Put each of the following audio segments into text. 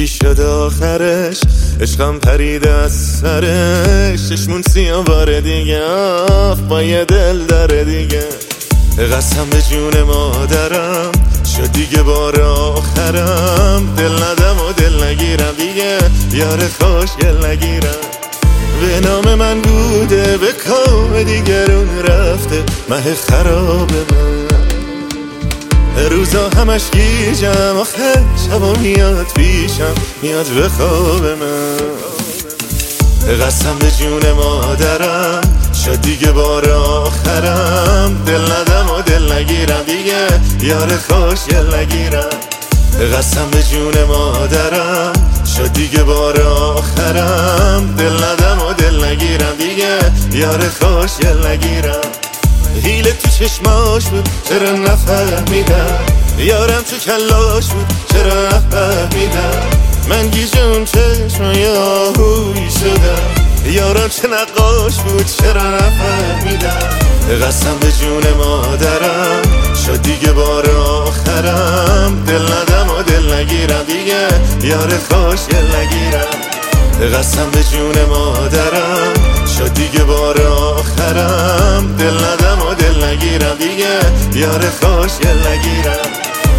چی شد آخرش؟ عشقم پرید از سرش، چشمون سیاه بار دیگه با یه دل داره دیگه. قسم به جون مادرم شد دیگه بار آخرم، دل ندم و دل نگیرم دیگه، یار خوشگل نگیرم. به نام من بوده به کام دیگرون رفته، مه خراب من روزا همش گیجم، آخه شبا میاد پیشم، میاد به خواب من. قسم به جون مادرم شد دیگه بار آخرم، دل ندم و دل نگیرم دیگه، یار خوشگل نگیرم. قسم به جون مادرم شد دیگه بار آخرم، دل ندم و دل نگیرم دیگه، یار خوشگل نگیرم. حیله تو چشماش بود چرا نفهمیدم، یارم تو کلاش بود چرا نفهمیدم. من گیجم چشمای آهویی شدم، یارم چه نقاش بود چرا نفهمیدم. قسم به جون مادرم شد دیگه بار آخرم، دل ندم و دل نگیرم دیگه، یار خوشگل نگیرم. قسم به جون مادرم شد دیگه بار آخرم، دل ندم و دل نگیرم دیگه، یار خوشگل نگیرم.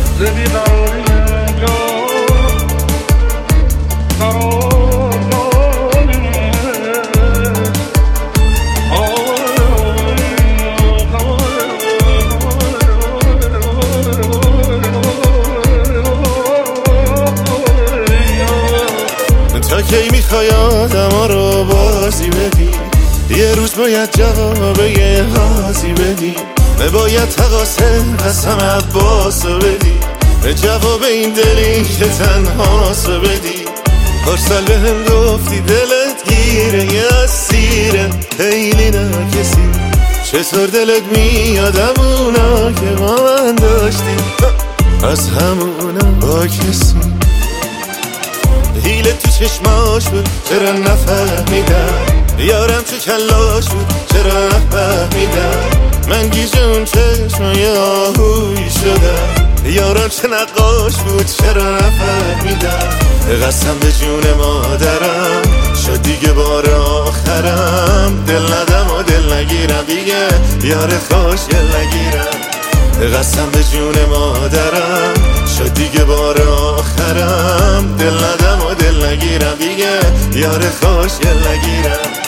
تا کی میخوای آدما رو بازی بدی؟ یه روز باید جواب یه حاضی بدی، باید تقاسم قسم عباسو بدی، جواب این دلی که تنهاسو بدی. پارسال به هم گفتی دلت گیره یه اسیره، خیلی نکسی چطور دلت میادم اونا که با من داشتی، از همونا با کسی. حیله تو چشماش بود چرا نفهمیدم، یارم تو کلاش بود چرا نفهمیدم. من گیجم چشمای آهویی شدم، یارم چه نقاش بود چرا نفهمیدم. قسم به جون مادرم شد دیگه بار آخرم، دل ندم و دل نگیرم دیگه، یار خوشگل نگیرم. قسم به جون مادرم شد دیگه بار آخرم، دل ندم و دل نگیرم دیگه، یار خوشگل نگیرم.